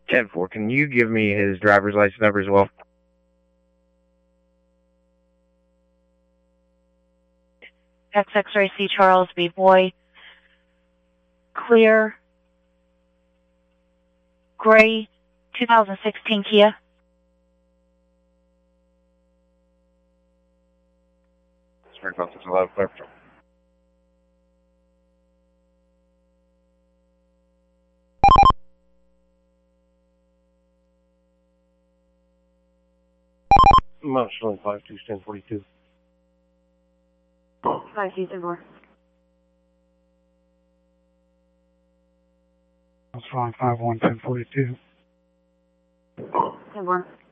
10-4, can you give me his driver's license number as well? X-Ray C. Charles B. Boy, clear, gray, 2016 Kia. Sorry about this, a lot of clear. Mount Sterling 521042. 5274. That's fine, 511042. 10-4.